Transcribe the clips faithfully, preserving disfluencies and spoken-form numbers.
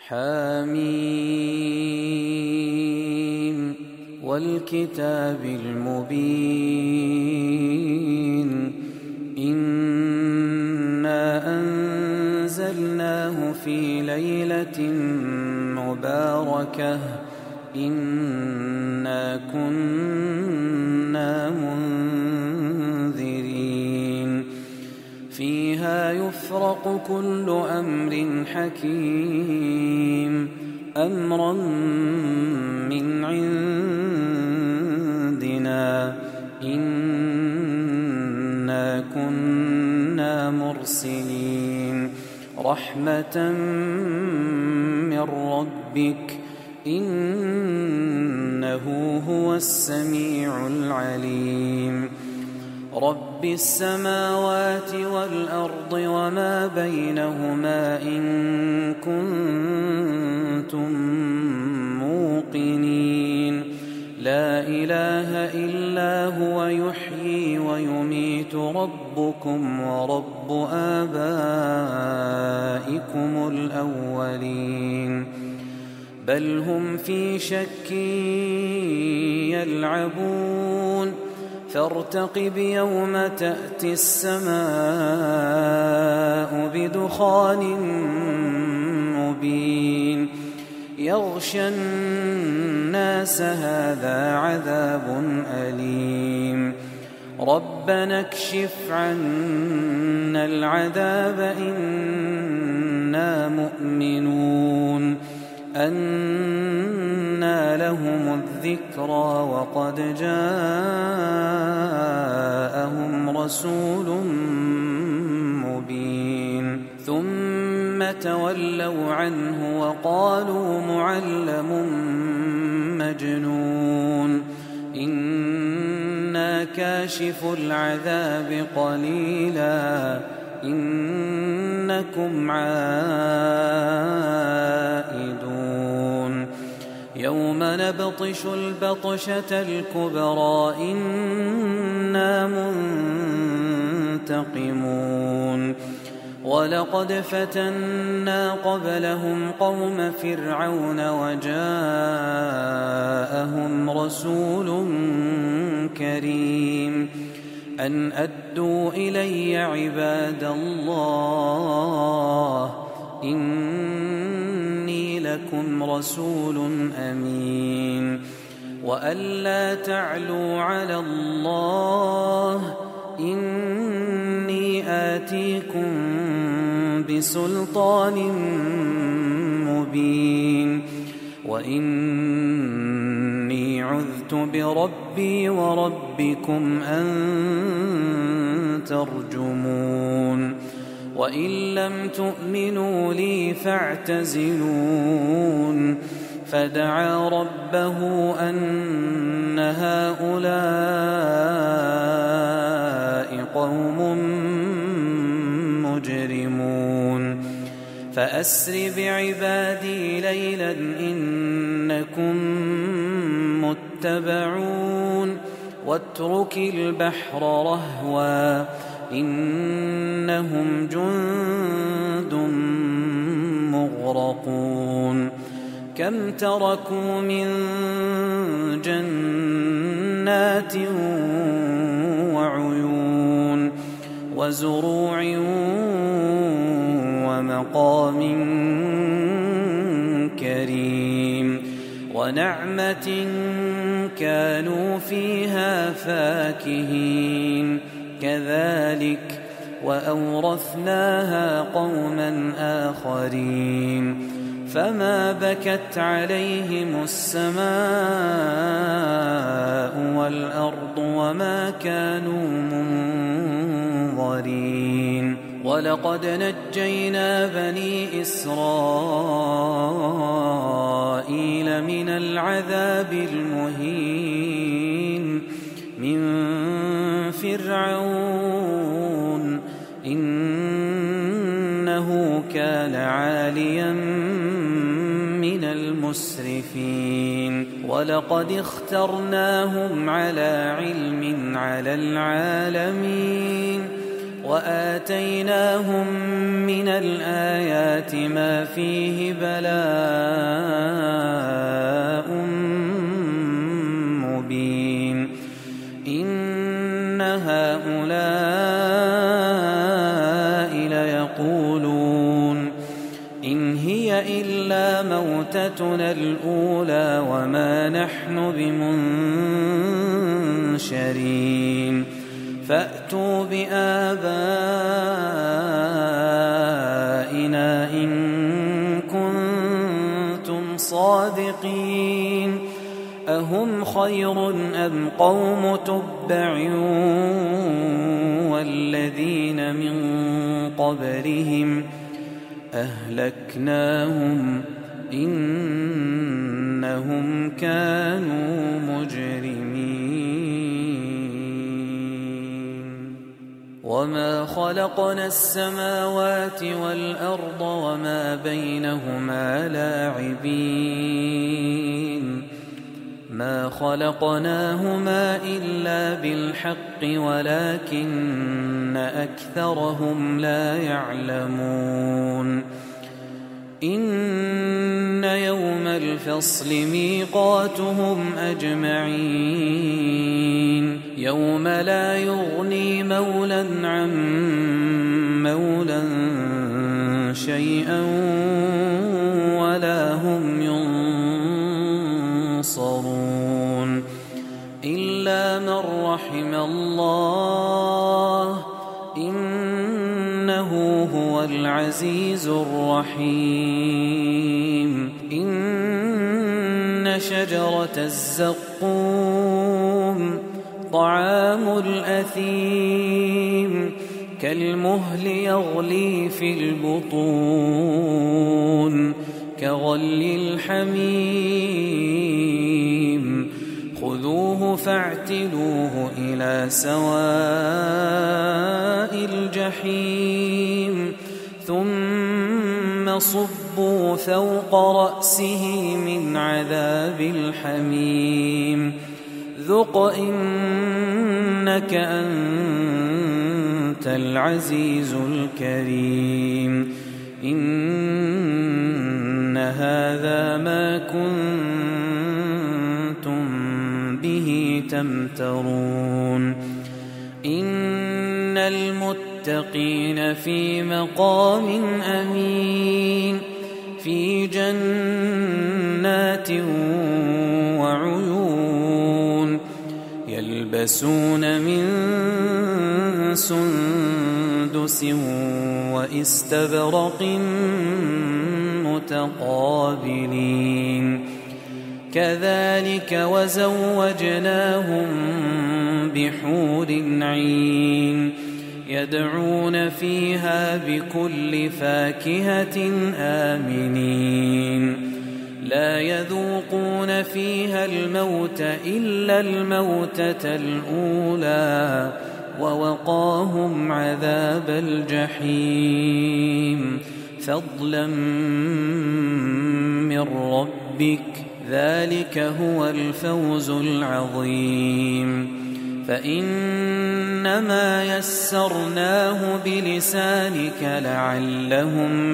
حميم والكتاب المبين إنا أنزلناه في ليلة مباركة إنا كنا منذرين فيها يفرق كل أمر حكيم أمرا من عندنا إنا كنا مرسلين رحمة من ربك إنه هو السميع العليم رب السماوات والأرض وما بينهما إن كنتم موقنين لا إله إلا هو يحيي ويميت ربكم ورب آبائكم الأولين بل هم في شك يلعبون فارتقب يوم تأتي السماء بدخان مبين يغشى الناس هذا عذاب أليم ربنا اكشف عنا العذاب إنا مؤمنون أنى لهم الذكرى وقد جاءهم رسول مبين ثم تولوا عنه وقالوا معلم مجنون إنا كاشف العذاب قليلا إنكم عائدون يوم نبطش البطشة الكبرى إنا منتقمون ولقد فتنا قبلهم قوم فرعون وجاءهم رسول كريم أن أدوا إلي عباد الله إني لكم رسول أمين وأن لا تعلوا على الله إني آتيكم بسلطان مبين وإني عذت بربي وربكم أن ترجمون وإن لم تؤمنوا لي فاعتزلون فدعا ربه أن هؤلاء قوم مجرمون فأسر بعبادي ليلا إنكم متبعون واترك البحر رهوا إنهم جند مغرقون كم تركوا من جنات وعيون وزروع ومقام كريم ونعمة كانوا فيها فاكهين كذلك وأورثناها قوما آخرين فما بكت عليهم السماء والأرض وما كانوا منظرين ولقد نجينا بني إسرائيل من العذاب المهين من فرعون إنه كان عاليا من المسرفين ولقد اخترناهم على علم على العالمين وآتيناهم من الآيات ما فيه بلاء مبين إن هؤلاء ليقولون إن هي إلا موتتنا الأولى وما نحن بمنشرين فأتوا بآبائنا إن كنتم صادقين أهم خير أم قوم تبع والذين من قبلهم أهلكناهم إنهم كانوا مجرمين وما خلقنا السماوات والأرض وما بينهما لاعبين ما خلقناهما إلا بالحق ولكن أكثرهم لا يعلمون إن يوم الفصل ميقاتهم أجمعين يوم لا يغني مولى عن مولى شيئا ولا هم ينصرون إلا من رحم الله إنه هو العزيز الرحيم إن شجرة الزقوم طعام الأثيم كالمهل يغلي في البطون كغلي الحميم خذوه فاعتلوه إلى سواء الجحيم ثم صبوا فوق رأسه من عذاب الحميم ذق إنك أنت العزيز الكريم إن هذا ما كنتم به تمترون إن المتقين في مقام أمين في جنات وعيون يلبسون من سندس وإستبرق متقابلين كذلك وزوجناهم بحور عين يدعون فيها بكل فاكهة آمنين لا يذوقون فيها الموت إلا الموتة الأولى ووقاهم عذاب الجحيم فضلا من ربك ذلك هو الفوز العظيم فإنما يسرناه بلسانك لعلهم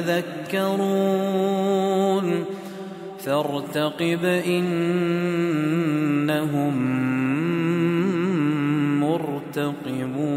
يتذكرون فارتقب إنهم مرتقبون